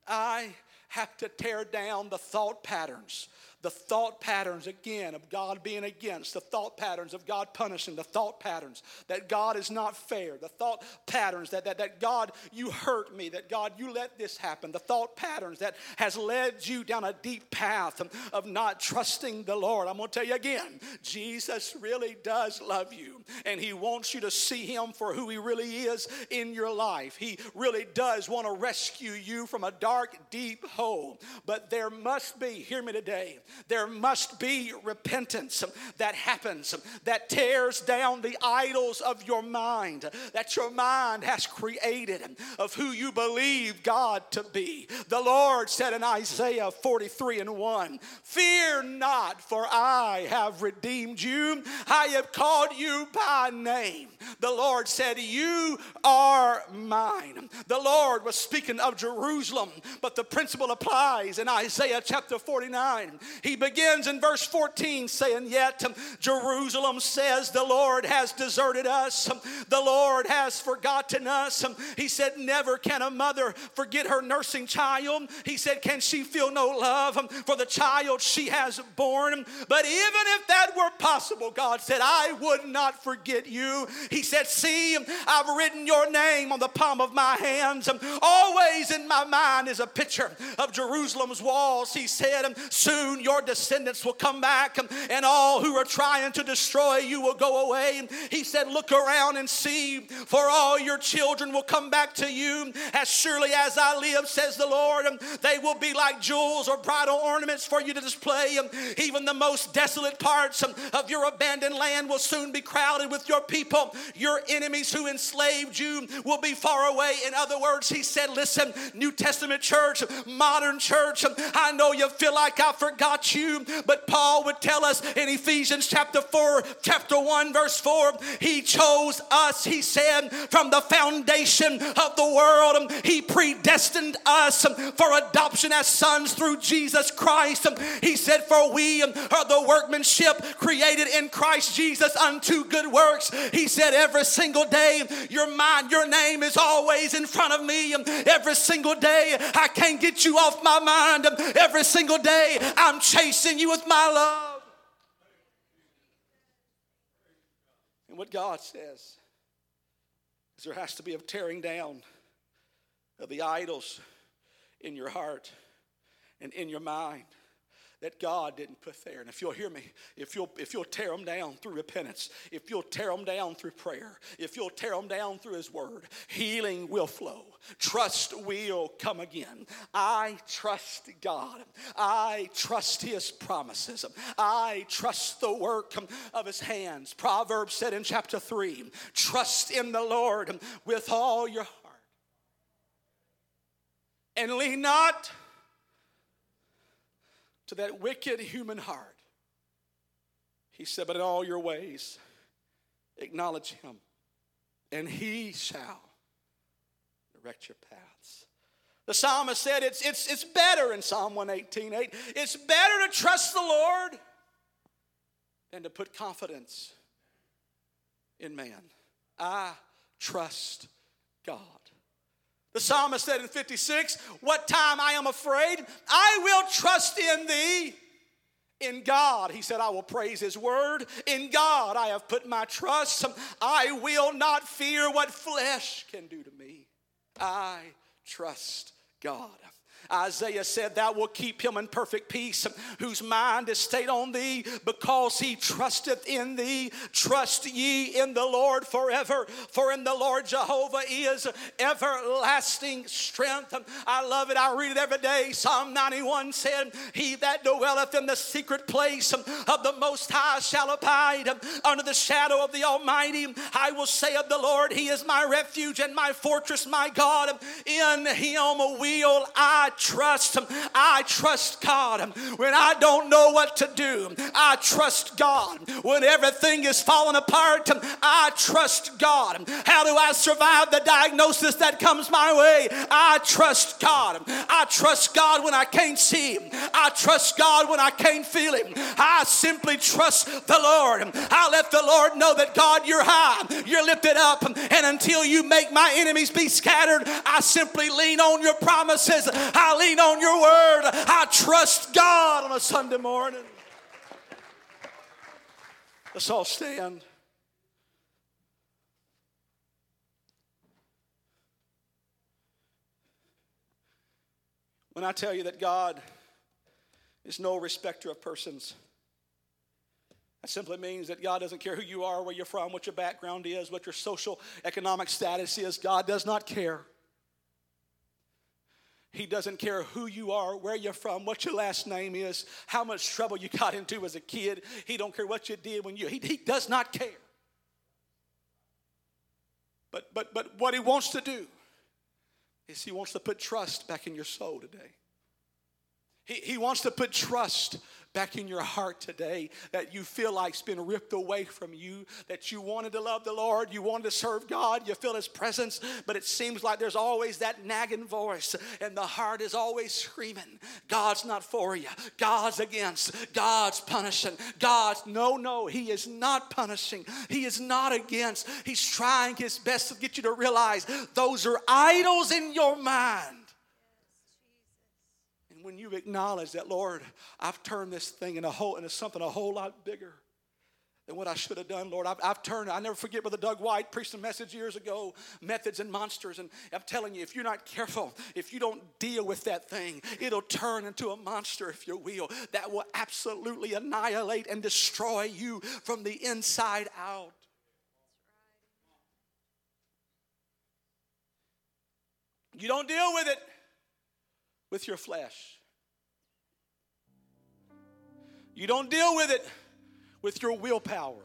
I, have to tear down the thought patterns. The thought patterns, again, of God being against. The thought patterns of God punishing. The thought patterns that God is not fair. The thought patterns that, that, that God, you hurt me. That God, you let this happen. The thought patterns that has led you down a deep path of, of not trusting the Lord. I'm going to tell you again, Jesus really does love you. And He wants you to see Him for who He really is in your life. He really does want to rescue you from a dark, deep hole. But there must be, hear me today, there must be repentance that happens, that tears down the idols of your mind, that your mind has created of who you believe God to be. The Lord said in Isaiah forty-three and one, fear not, for I have redeemed you. I have called you by name. The Lord said, you are mine. The Lord was speaking of Jerusalem, but the principle applies in Isaiah chapter forty-nine. He begins in verse fourteen saying, yet Jerusalem says the Lord has deserted us. The Lord has forgotten us. He said, never can a mother forget her nursing child. He said, can she feel no love for the child she has born? But even if that were possible, God said, I would not forget you. He said, see, I've written your name on the palm of my hands. Always in my mind is a picture of Jerusalem's walls. He said, soon your descendants will come back, and all who are trying to destroy you will go away. He said, look around and see, for all your children will come back to you. As surely as I live, says the Lord, they will be like jewels or bridal ornaments for you to display. Even the most desolate parts of your abandoned land will soon be crowded with your people. Your enemies who enslaved you will be far away. In other words, he said, listen, New Testament church, modern church, I know you feel like I forgot you, but Paul would tell us in Ephesians chapter four, chapter one, verse four, he chose us, he said, from the foundation of the world. He predestined us for adoption as sons through Jesus Christ. He said, for we are the workmanship created in Christ Jesus unto good works. He said, every single day, your mind, your name is always in front of me. Every single day, I can't get you off my mind. Every single day, I'm chasing you with my love. And what God says is there has to be a tearing down of the idols in your heart and in your mind. that God didn't put there. And if you'll hear me, if you'll if you'll tear them down through repentance, if you'll tear them down through prayer, if you'll tear them down through his word, healing will flow. Trust will come again. I trust God. I trust his promises. I trust the work of his hands. Proverbs said in chapter three, trust in the Lord with all your heart. And lean not to that wicked human heart. He said, but in all your ways, acknowledge him, and he shall direct your paths. The psalmist said it's, it's, it's better in Psalm one eighteen eight, it's better to trust the Lord than to put confidence in man. I trust God. The psalmist said in fifty-six, what time I am afraid, I will trust in thee. In God, he said, I will praise his word. In God, I have put my trust. I will not fear what flesh can do to me. I trust God. Isaiah said, thou wilt keep him in perfect peace, whose mind is stayed on thee, because he trusteth in thee. Trust ye in the Lord forever, for in the Lord Jehovah is everlasting strength. I love it. I read it every day. Psalm ninety-one said, he that dwelleth in the secret place of the Most High shall abide under the shadow of the Almighty. I will say of the Lord, he is my refuge and my fortress, my God. In him will I trust. I trust God when I don't know what to do. I trust God when everything is falling apart. I trust God. How do I survive the diagnosis that comes my way? I trust God. I trust God when I can't see him. I trust God when I can't feel him. I simply trust the Lord. I let the Lord know that God, you're high, you're lifted up, and until you make my enemies be scattered, I simply lean on your promises. I lean on your word. I trust God on a Sunday morning. Let's all stand. When I tell you that God is no respecter of persons, that simply means that God doesn't care who you are, where you're from, what your background is, what your social economic status is. God does not care. He doesn't care who you are, where you're from, what your last name is, how much trouble you got into as a kid. He don't care what you did when you, he, he does not care. But, but, but what he wants to do is he wants to put trust back in your soul today. He, he wants to put trust back in your heart today that you feel like's been ripped away from you, that you wanted to love the Lord, you wanted to serve God, you feel his presence, but it seems like there's always that nagging voice and the heart is always screaming, God's not for you, God's against, God's punishing, God's, no, no, he is not punishing, he is not against, he's trying his best to get you to realize those are idols in your mind. When you acknowledge that, Lord, I've turned this thing into, a whole, into something a whole lot bigger than what I should have done, Lord. I've, I've turned, I never forget Brother Doug White preached a message years ago, Methods and Monsters. And I'm telling you, if you're not careful, if you don't deal with that thing, it'll turn into a monster, if you will, that will absolutely annihilate and destroy you from the inside out. You don't deal with it with your flesh. You don't deal with it with your willpower.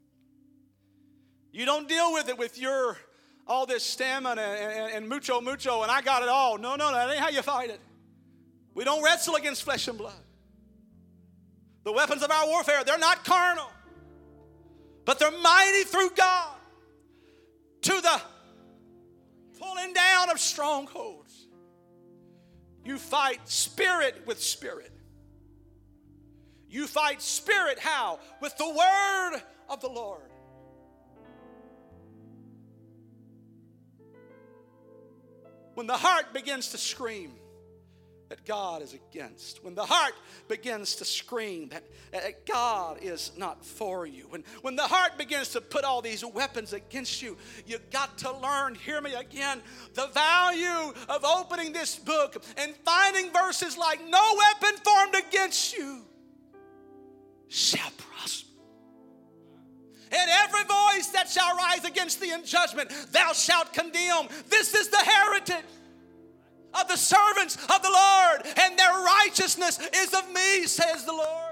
You don't deal with it with your all this stamina and, and, and mucho mucho and I got it all. No, no, no, that ain't how you fight it. We don't wrestle against flesh and blood. The weapons of our warfare, they're not carnal, but they're mighty through God to the pulling down of strongholds. You fight spirit with spirit. You fight spirit how? With the word of the Lord. When the heart begins to scream, that God is against, when the heart begins to scream that, that God is not for you, when, when the heart begins to put all these weapons against you, you got to learn, hear me again, the value of opening this book and finding verses like, no weapon formed against you shall prosper. And every voice that shall rise against thee in judgment, thou shalt condemn. This is the heritage of the servants of the Lord, and their righteousness is of me, says the Lord.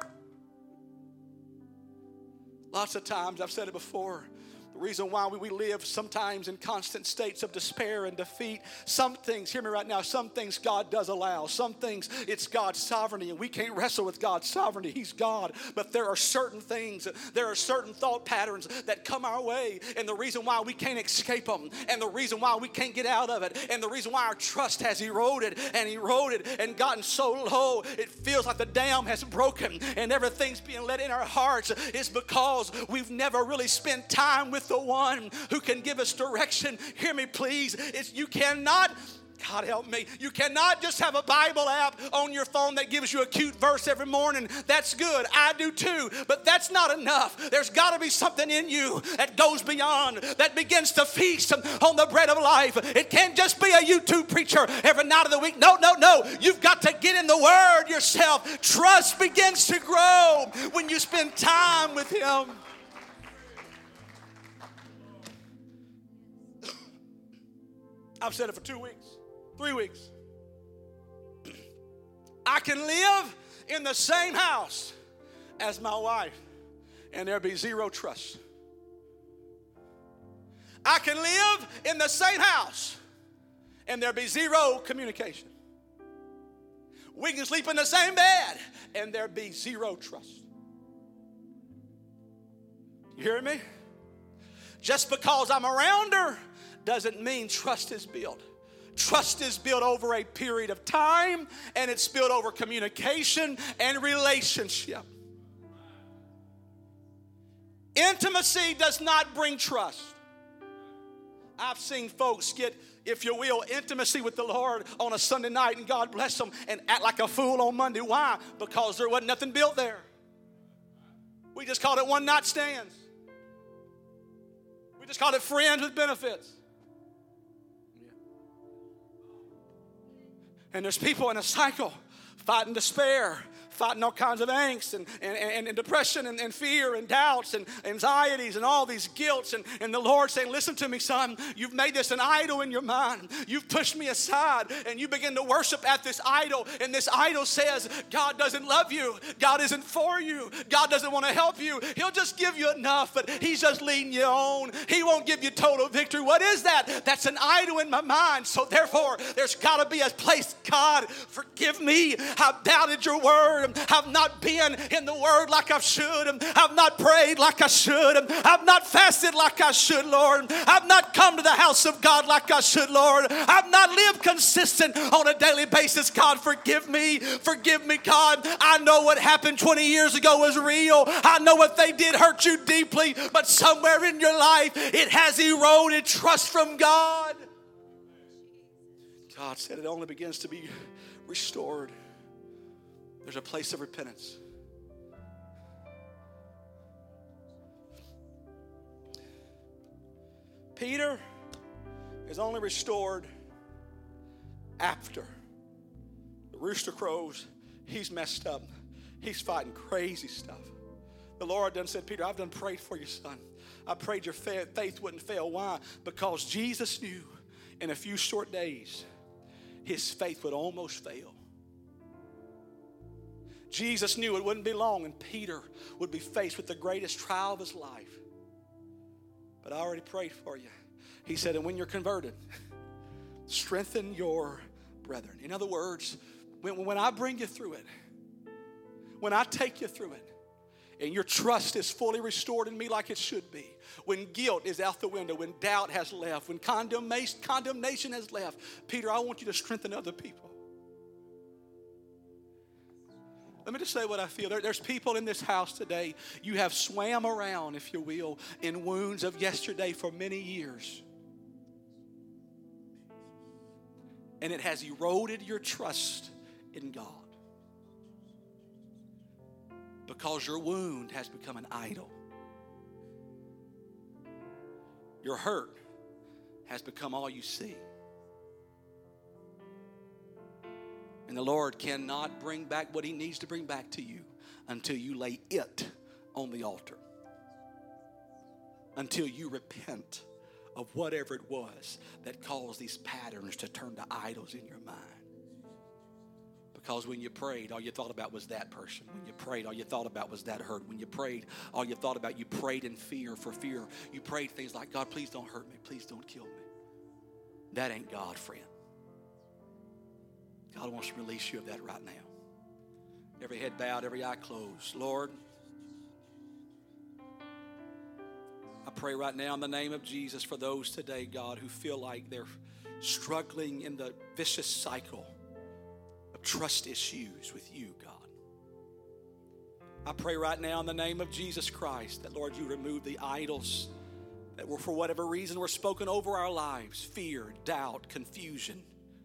Lots of times, I've said it before, the reason why we, we live sometimes in constant states of despair and defeat, some things, hear me right now, some things God does allow. Some things, it's God's sovereignty, and we can't wrestle with God's sovereignty. He's God. But there are certain things, there are certain thought patterns that come our way, and the reason why we can't escape them, and the reason why we can't get out of it, and the reason why our trust has eroded and eroded and gotten so low, it feels like the dam has broken and everything's being let in our hearts, is because we've never really spent time with the one who can give us direction. Hear me, please. It's, you cannot, God help me, you cannot just have a Bible app on your phone that gives you a cute verse every morning. That's good. I do too. But that's not enough. There's got to be something in you that goes beyond, that begins to feast on the bread of life. It can't just be a YouTube preacher every night of the week. No, no, no. You've got to get in the Word yourself. Trust begins to grow when you spend time with Him. I've said it for two weeks, three weeks. I can live in the same house as my wife, and there be zero trust. I can live in the same house, and there be zero communication. We can sleep in the same bed, and there be zero trust. You hearing me? Just because I'm around her doesn't mean trust is built. Trust is built over a period of time, and it's built over communication and relationship. Intimacy does not bring trust. I've seen folks get, if you will, intimacy with the Lord on a Sunday night, and God bless them, and act like a fool on Monday. Why? Because there wasn't nothing built there. We just called it one night stands. We just called it friends with benefits. And there's people in a cycle fighting despair, fighting all kinds of angst and, and, and, and depression and, and fear and doubts and anxieties and all these guilts. And, and the Lord saying, listen to me, son, you've made this an idol in your mind. You've pushed me aside and you begin to worship at this idol. And this idol says, God doesn't love you. God isn't for you. God doesn't want to help you. He'll just give you enough, but He's just leading you on. He won't give you total victory. What is that? That's an idol in my mind. So therefore, there's got to be a place. God, forgive me. I've doubted your word. I've not been in the Word like I should. I've not prayed like I should. I've not fasted like I should, Lord. I've not come to the house of God like I should, Lord. I've not lived consistent on a daily basis. God, forgive me. Forgive me, God. I know what happened twenty years ago was real. I know what they did hurt you deeply, but somewhere in your life, it has eroded trust from God. God said it only begins to be restored. There's a place of repentance. Peter is only restored after the rooster crows. He's messed up. He's fighting crazy stuff. The Lord done said, Peter, I've done prayed for you, son. I prayed your faith wouldn't fail. Why? Because Jesus knew in a few short days his faith would almost fail. Jesus knew it wouldn't be long and Peter would be faced with the greatest trial of his life. But I already prayed for you. He said, and when you're converted, strengthen your brethren. In other words, when, when I bring you through it, when I take you through it, and your trust is fully restored in me like it should be, when guilt is out the window, when doubt has left, when condemnation, condemnation has left, Peter, I want you to strengthen other people. Let me just say what I feel. There, there's people in this house today, you have swam around, if you will, in wounds of yesterday for many years. And it has eroded your trust in God. Because your wound has become an idol. Your hurt has become all you see. And the Lord cannot bring back what he needs to bring back to you until you lay it on the altar. Until you repent of whatever it was that caused these patterns to turn to idols in your mind. Because when you prayed, all you thought about was that person. When you prayed, all you thought about was that hurt. When you prayed, all you thought about, you prayed in fear for fear. You prayed things like, God, please don't hurt me. Please don't kill me. That ain't God, friend. God wants to release you of that right now. Every head bowed, every eye closed. Lord, I pray right now in the name of Jesus for those today, God, who feel like they're struggling in the vicious cycle of trust issues with you, God. I pray right now in the name of Jesus Christ that, Lord, you remove the idols that were, for whatever reason, were spoken over our lives. Fear, doubt, confusion.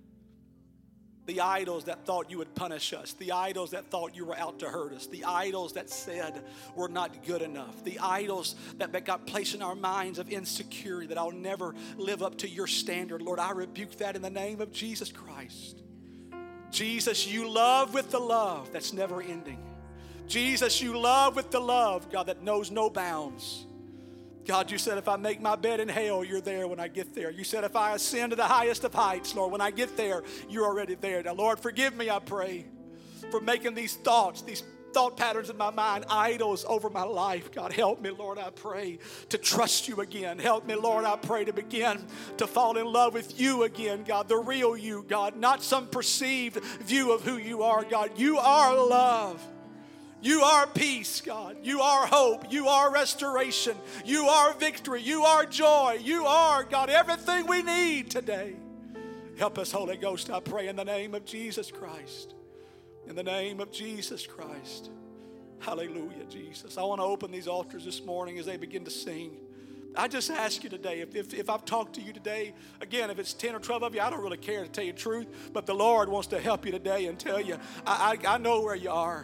The idols that thought you would punish us. The idols that thought you were out to hurt us. The idols that said we're not good enough. The idols that got placed in our minds of insecurity, that I'll never live up to your standard. Lord, I rebuke that in the name of Jesus Christ. Jesus, you love with the love that's never ending. Jesus, you love with the love, God, that knows no bounds. God, you said if I make my bed in hell, you're there when I get there. You said if I ascend to the highest of heights, Lord, when I get there, you're already there. Now, Lord, forgive me, I pray, for making these thoughts, these thought patterns in my mind, idols over my life. God, help me, Lord, I pray, to trust you again. Help me, Lord, I pray, to begin to fall in love with you again, God, the real you, God, not some perceived view of who you are, God. You are love. You are peace, God. You are hope. You are restoration. You are victory. You are joy. You are, God, everything we need today. Help us, Holy Ghost, I pray, in the name of Jesus Christ. In the name of Jesus Christ. Hallelujah, Jesus. I want to open these altars this morning as they begin to sing. I just ask you today, if, if, if I've talked to you today, again, if it's ten or twelve of you, I don't really care, to tell you the truth, but the Lord wants to help you today and tell you, I, I, I know where you are.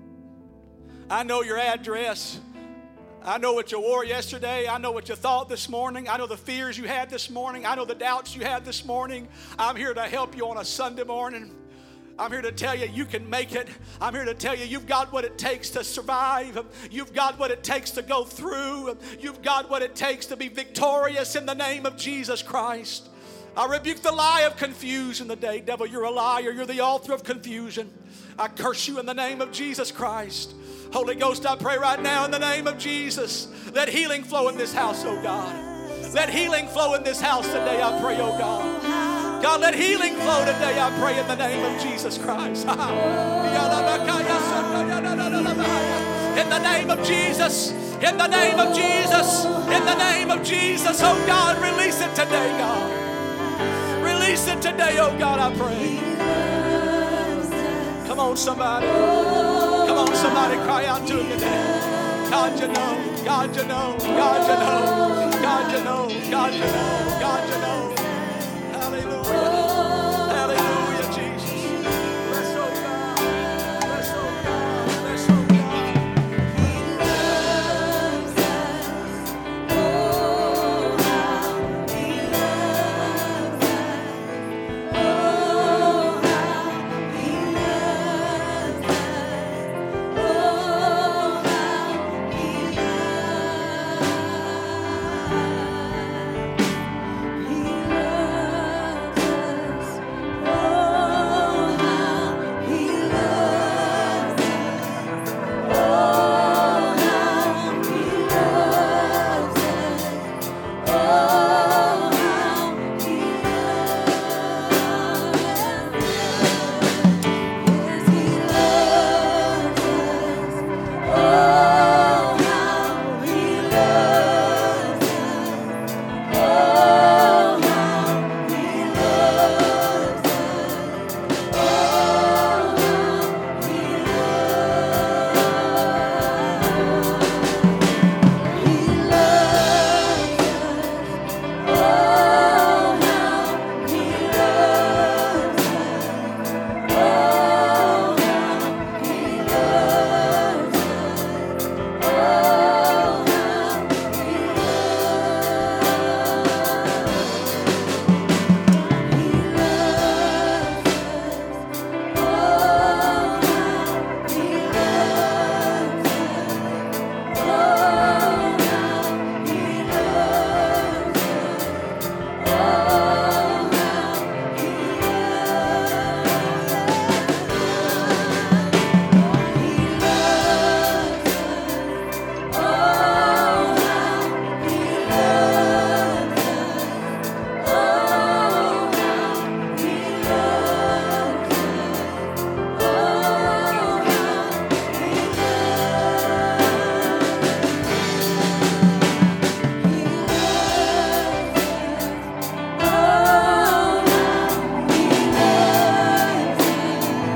I know your address. I know what you wore yesterday. I know what you thought this morning. I know the fears you had this morning. I know the doubts you had this morning. I'm here to help you on a Sunday morning. I'm here to tell you you can make it. I'm here to tell you you've got what it takes to survive. You've got what it takes to go through. You've got what it takes to be victorious in the name of Jesus Christ. I rebuke the lie of confusion today. Devil, you're a liar. You're the author of confusion. I curse you in the name of Jesus Christ. Holy Ghost, I pray right now in the name of Jesus, let healing flow in this house, oh God. Let healing flow in this house today, I pray, oh God. God, let healing flow today, I pray, in the name of Jesus Christ. In the name of Jesus, in the name of Jesus, in the name of Jesus, oh God, release it today, God. Release it today, oh God, I pray. Come on, somebody. Come on, somebody, cry out to him today. God, you know, God, you know, God, you know, God, you know, God, you know, God, you know.